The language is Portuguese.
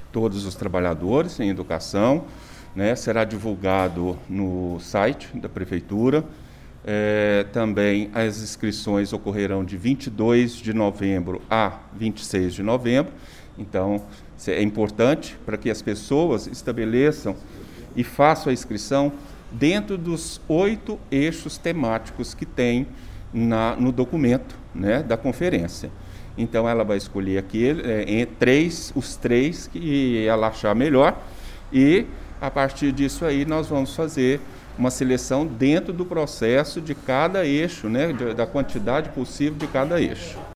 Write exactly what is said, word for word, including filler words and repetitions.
todos os trabalhadores em educação, né? Será divulgado no site da Prefeitura. É, também as inscrições ocorrerão de vinte e dois de novembro a vinte e seis de novembro. Então, é importante para que as pessoas estabeleçam e façam a inscrição dentro dos oito eixos temáticos que tem na, no documento, né, da conferência. Então, ela vai escolher aquele, é, três, os três que ela achar melhor, e a partir disso aí nós vamos fazer uma seleção dentro do processo de cada eixo, né, da quantidade possível de cada eixo.